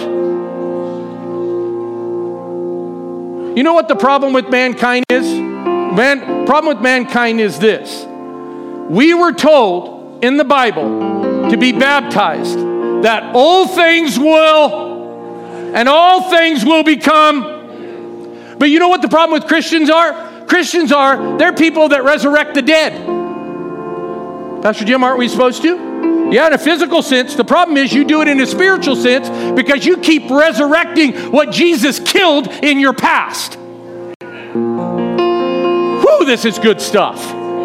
You know what the problem with mankind is? Man, problem with mankind is this. We were told in the Bible to be baptized that all things will and all things will become. But you know what the problem with Christians are? Christians are, they're people that resurrect the dead. Pastor Jim, aren't we supposed to? Yeah, in a physical sense. The problem is you do it in a spiritual sense because you keep resurrecting what Jesus killed in your past. This is good stuff.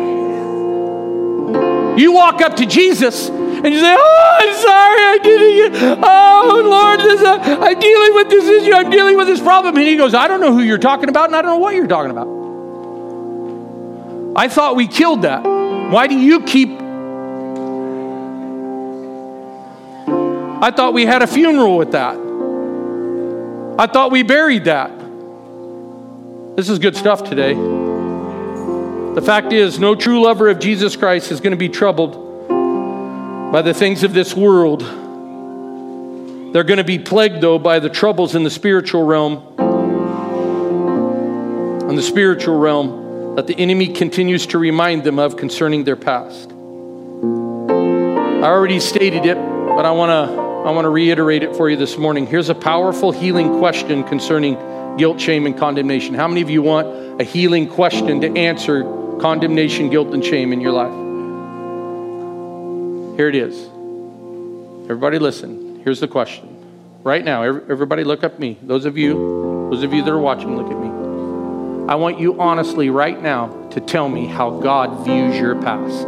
You walk up to Jesus and you say, oh, I'm sorry, I did it. Oh, Lord, this, uh, I'm dealing with this issue. I'm dealing with this problem. And he goes, I don't know who you're talking about, and I don't know what you're talking about. I thought we killed that. Why do you keep... I thought we had a funeral with that. I thought we buried that. This is good stuff today. The fact is, no true lover of Jesus Christ is going to be troubled by the things of this world. They're going to be plagued, though, by the troubles in the spiritual realm. In the spiritual realm that the enemy continues to remind them of concerning their past. I already stated it, but I want to I want to reiterate it for you this morning. Here's a powerful healing question concerning guilt, shame, and condemnation. How many of you want a healing question to answer condemnation, guilt, and shame in your life? Here it is. Everybody listen. Here's the question. Right now, everybody look at me. Those of you, those of you that are watching, look at me. I want you honestly right now to tell me how God views your past.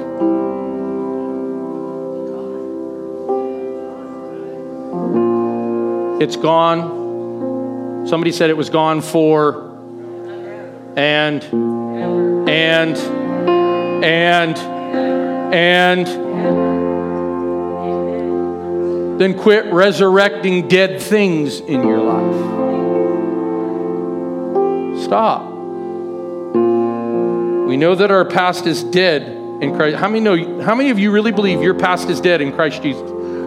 It's gone. Somebody said it was gone for and and and and then quit resurrecting dead things in your life. Stop. We know that our past is dead in Christ. How many know? How many of you really believe your past is dead in Christ Jesus?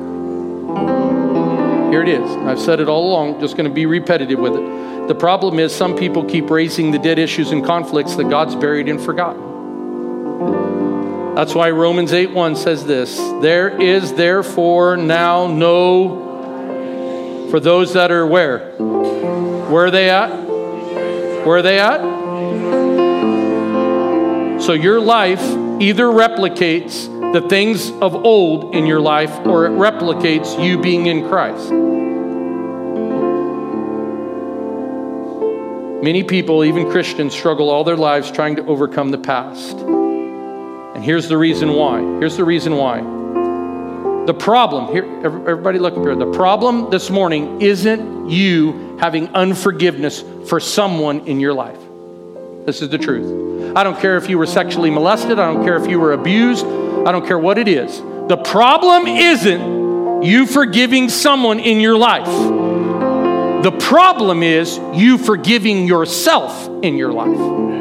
Here it is. I've said it all along. Just going to be repetitive with it. The problem is some people keep raising the dead issues and conflicts that God's buried and forgotten. That's why Romans eight one says this. There is therefore now no, for those that are where? Where are they at? Where are they at? So your life either replicates the things of old in your life, or it replicates you being in Christ. Many people, even Christians, struggle all their lives trying to overcome the past. And here's the reason why. Here's the reason why. The problem, here, everybody look up here. The problem this morning isn't you having unforgiveness for someone in your life. This is the truth. I don't care if you were sexually molested. I don't care if you were abused. I don't care what it is. The problem isn't you forgiving someone in your life. The problem is you forgiving yourself in your life.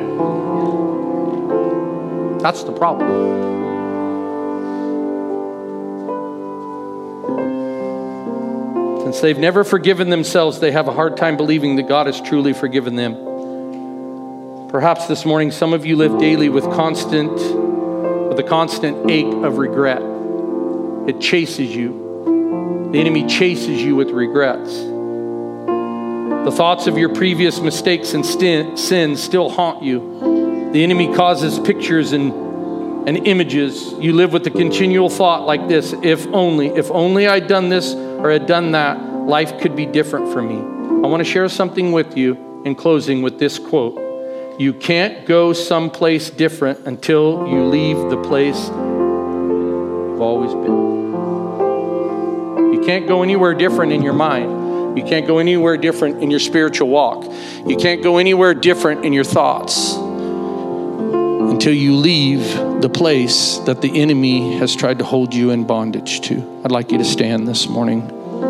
That's the problem. Since they've never forgiven themselves, they have a hard time believing that God has truly forgiven them. Perhaps this morning, some of you live daily with constant, with a constant ache of regret. It chases you. The enemy chases you with regrets. The thoughts of your previous mistakes and sins still haunt you. The enemy causes pictures and, and images. You live with the continual thought like this: if only, if only I'd done this or had done that, life could be different for me. I want to share something with you in closing with this quote. You can't go someplace different until you leave the place you've always been. You can't go anywhere different in your mind. You can't go anywhere different in your spiritual walk. You can't go anywhere different in your thoughts until you leave the place that the enemy has tried to hold you in bondage to. I'd like you to stand this morning.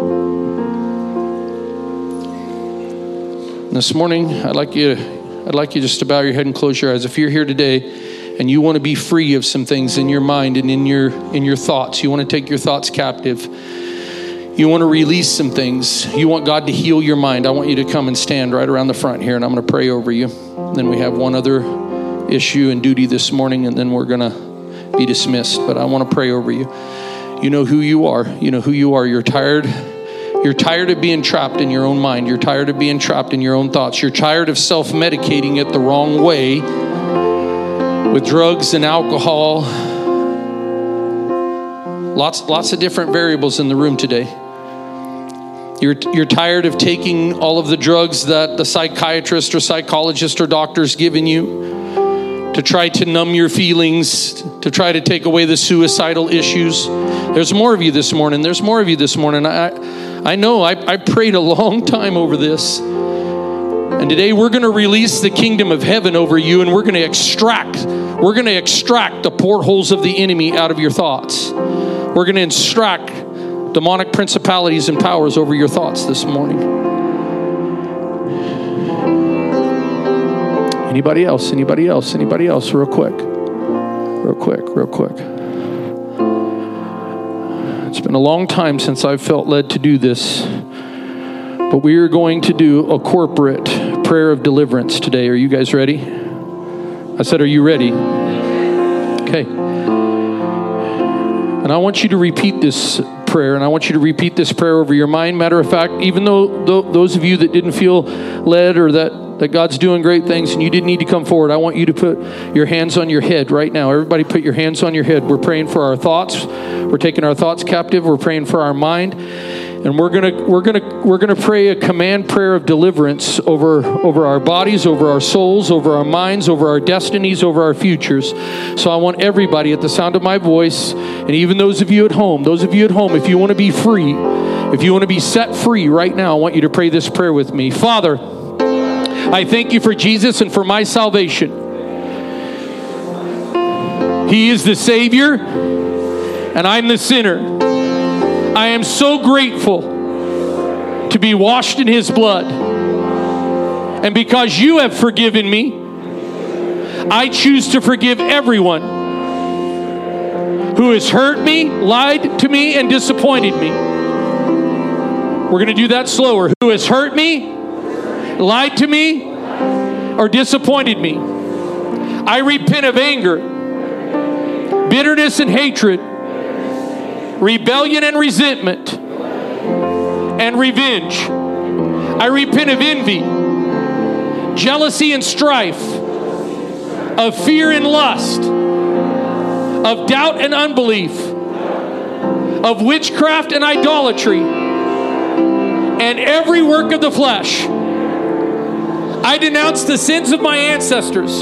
This morning, I'd like you to I'd like you just to bow your head and close your eyes. If you're here today and you want to be free of some things in your mind and in your in your thoughts, you want to take your thoughts captive, you want to release some things, you want God to heal your mind, I want you to come and stand right around the front here, and I'm going to pray over you. And then we have one other issue and duty this morning, and then we're going to be dismissed. But I want to pray over you. You know who you are. You know who you are. You're tired. You're tired of being trapped in your own mind. You're tired of being trapped in your own thoughts. You're tired of self-medicating it the wrong way with drugs and alcohol. Lots, lots of different variables in the room today. You're, you're tired of taking all of the drugs that the psychiatrist or psychologist or doctor's given you to try to numb your feelings, to try to take away the suicidal issues. There's more of you this morning. There's more of you this morning. I, I know I, I prayed a long time over this. And today we're going to release the kingdom of heaven over you, and we're going to extract, we're going to extract the portholes of the enemy out of your thoughts. We're going to extract demonic principalities and powers over your thoughts this morning. Anybody else? Anybody else? Anybody else? Real quick. Real quick. Real quick. It's been a long time since I've felt led to do this, but we are going to do a corporate prayer of deliverance today. Are you guys ready? I said, are you ready? Okay. And I want you to repeat this prayer, and I want you to repeat this prayer over your mind. Matter of fact, even though th- those of you that didn't feel led or that that God's doing great things and you didn't need to come forward, I want you to put your hands on your head right now. Everybody put your hands on your head. We're praying for our thoughts. We're taking our thoughts captive. We're praying for our mind. And we're going to we're going to we're going to pray a command prayer of deliverance over over our bodies, over our souls, over our minds, over our destinies, over our futures. So I want everybody at the sound of my voice, and even those of you at home, those of you at home, if you want to be free, if you want to be set free right now, I want you to pray this prayer with me. Father, I thank you for Jesus and for my salvation. He is the Savior, and I'm the sinner. I am so grateful to be washed in His blood. And because you have forgiven me, I choose to forgive everyone who has hurt me, lied to me, and disappointed me. We're going to do that slower. Who has hurt me, lied to me, or disappointed me. I repent of anger, bitterness and hatred, rebellion and resentment, and revenge. I repent of envy, jealousy and strife, of fear and lust, of doubt and unbelief, of witchcraft and idolatry, and every work of the flesh. I denounce the sins of my ancestors,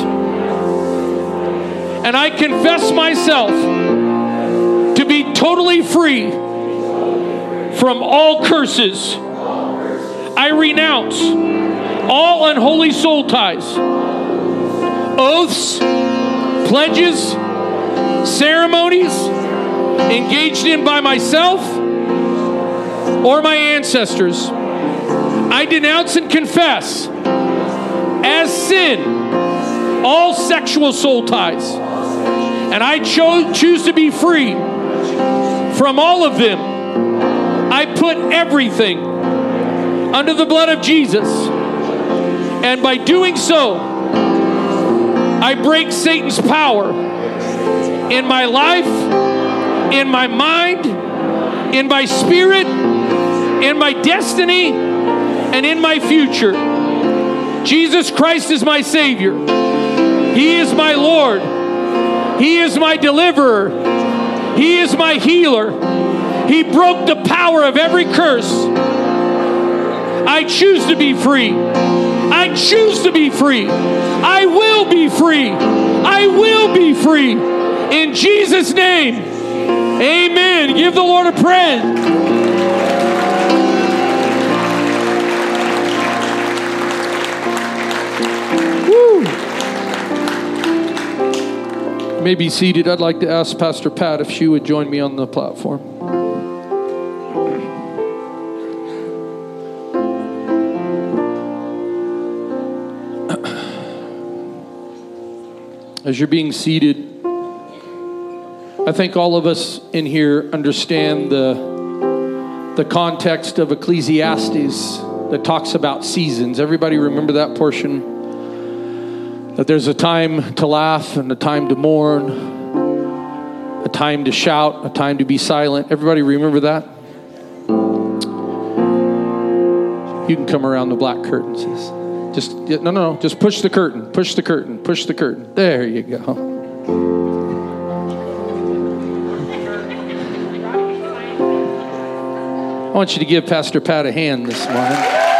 and I confess myself to be totally free from all curses. I renounce all unholy soul ties, oaths, pledges, ceremonies engaged in by myself or my ancestors. I denounce and confess as sin all sexual soul ties, and I cho- choose to be free from all of them. I put everything under the blood of Jesus, and by doing so, I break Satan's power in my life, in my mind, in my spirit, in my destiny, and in my future. Jesus Christ is my Savior. He is my Lord. He is my deliverer. He is my healer. He broke the power of every curse. I choose to be free. I choose to be free. I will be free. I will be free. In Jesus' name, amen. Give the Lord a praise. Woo. You may be seated. I'd like to ask Pastor Pat if she would join me on the platform. As you're being seated, I think all of us in here understand the, the context of Ecclesiastes that talks about seasons. Everybody remember that portion? That there's a time to laugh and a time to mourn, a time to shout, a time to be silent. Everybody remember that? You can come around the black curtains. Just, no, no, no, just push the curtain, push the curtain, push the curtain. There you go. I want you to give Pastor Pat a hand this morning.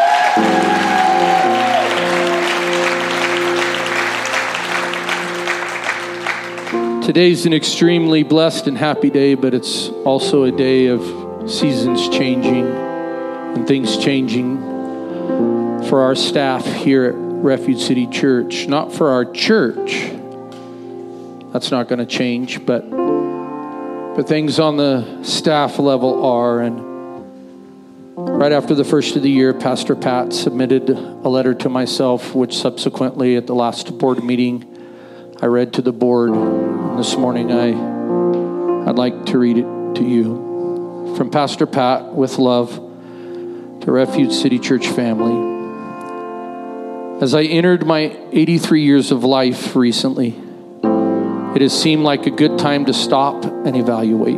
Today's an extremely blessed and happy day, but it's also a day of seasons changing and things changing for our staff here at Refuge City Church. Not for our church. That's not going to change, but but things on the staff level are. And right after the first of the year, Pastor Pat submitted a letter to myself, which subsequently at the last board meeting, I read to the board. And this morning, I, I'd like to read it to you. From Pastor Pat, with love, to Refuge City Church family. As I entered my eighty-three years of life recently, it has seemed like a good time to stop and evaluate.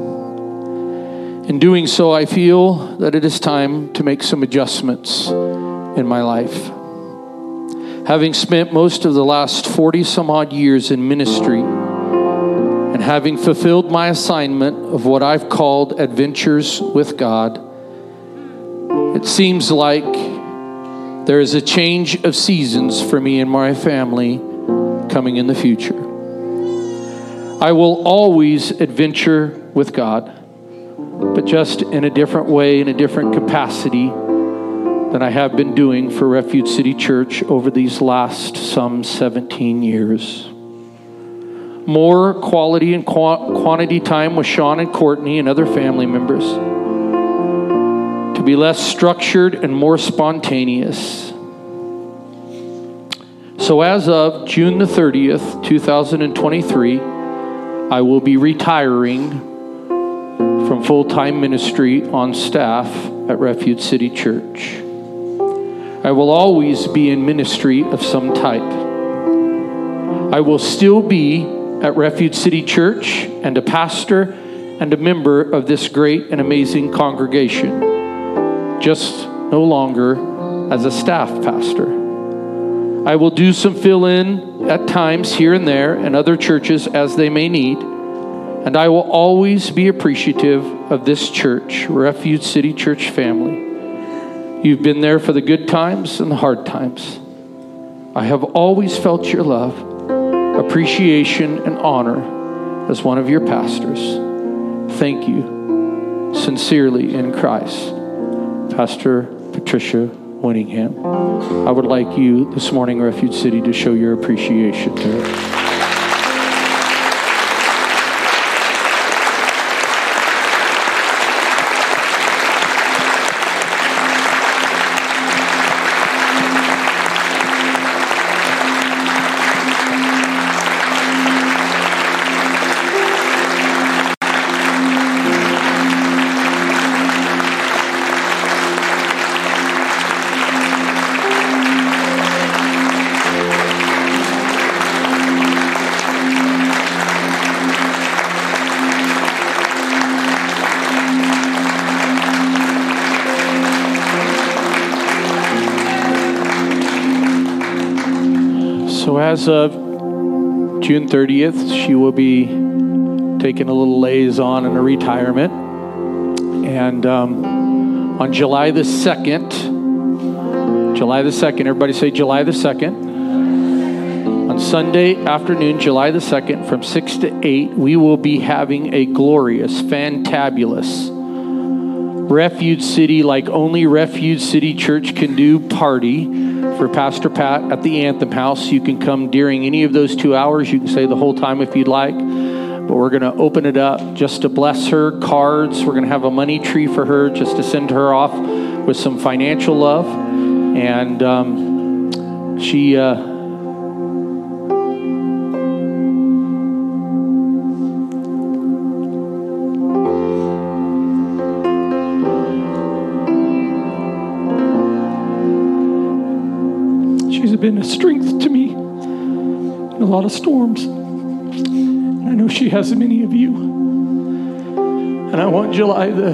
In doing so, I feel that it is time to make some adjustments in my life. Having spent most of the last forty some odd years in ministry and having fulfilled my assignment of what I've called adventures with God, it seems like there is a change of seasons for me and my family coming in the future. I will always adventure with God, but just in a different way, in a different capacity than I have been doing for Refuge City Church over these last some seventeen years. More quality and qu- quantity time with Sean and Courtney and other family members. To be less structured and more spontaneous. So as of June the thirtieth, two thousand twenty-three, I will be retiring from full-time ministry on staff at Refuge City Church. I will always be in ministry of some type. I will still be at Refuge City Church and a pastor and a member of this great and amazing congregation, just no longer as a staff pastor. I will do some fill-in at times here and there in other churches as they may need, And I will always be appreciative of this church, Refuge City Church family. You've been there for the good times and the hard times. I have always felt your love, appreciation, and honor as one of your pastors. Thank you, sincerely in Christ. Pastor Patricia Winningham. I would like you this morning, Refuge City, to show your appreciation to her. So as of June thirtieth, she will be taking a little liaison and a retirement. And um, on July the second, July the second, everybody say July the second. On Sunday afternoon, July the second, from six to eight, we will be having a glorious, fantabulous Refuge City, like only Refuge City Church can do, party for Pastor Pat at the Anthem House. You can come during any of those two hours. You can stay the whole time if you'd like. But we're going to open it up just to bless her. Cards. We're going to have a money tree for her just to send her off with some financial love. And um, she... Uh, been a strength to me in a lot of storms. And I know she has many of you. And I want July the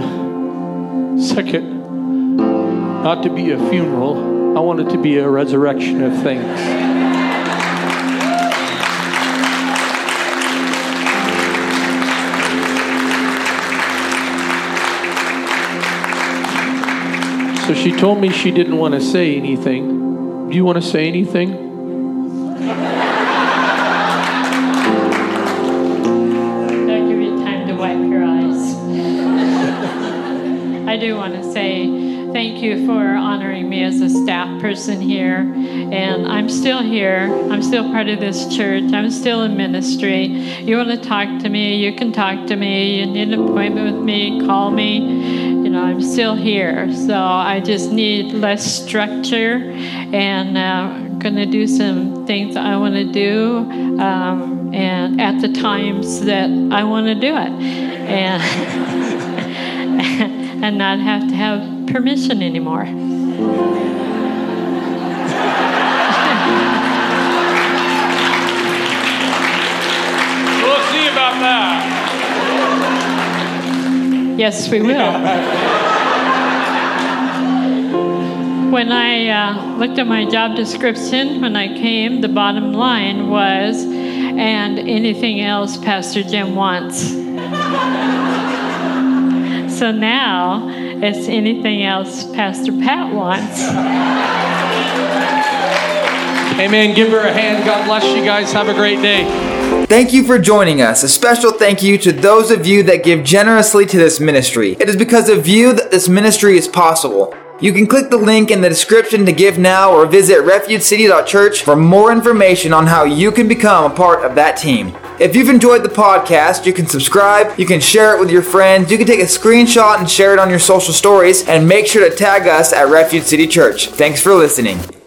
second not to be a funeral. I want it to be a resurrection of things. So she told me she didn't want to say anything. Do you want to say anything? I'll give you time to wipe your eyes. I do want to say thank you for honoring me as a staff person here. And I'm still here. I'm still part of this church. I'm still in ministry. You want to talk to me, you can talk to me. You need an appointment with me, call me. You know, I'm still here. So I just need less structure. And uh, I'm going to do some things I want to do, um, and at the times that I want to do it, and and not have to have permission anymore. We'll see about that. Yes, we will. When I uh, looked at my job description when I came, the bottom line was, and anything else Pastor Jim wants. So now it's anything else Pastor Pat wants. Amen. Give her a hand. God bless you guys. Have a great day. Thank you for joining us. A special thank you to those of you that give generously to this ministry. It is because of you that this ministry is possible. You can click the link in the description to give now, or visit refuge city dot church for more information on how you can become a part of that team. If you've enjoyed the podcast, you can subscribe, you can share it with your friends, you can take a screenshot and share it on your social stories, and make sure to tag us at Refuge City Church. Thanks for listening.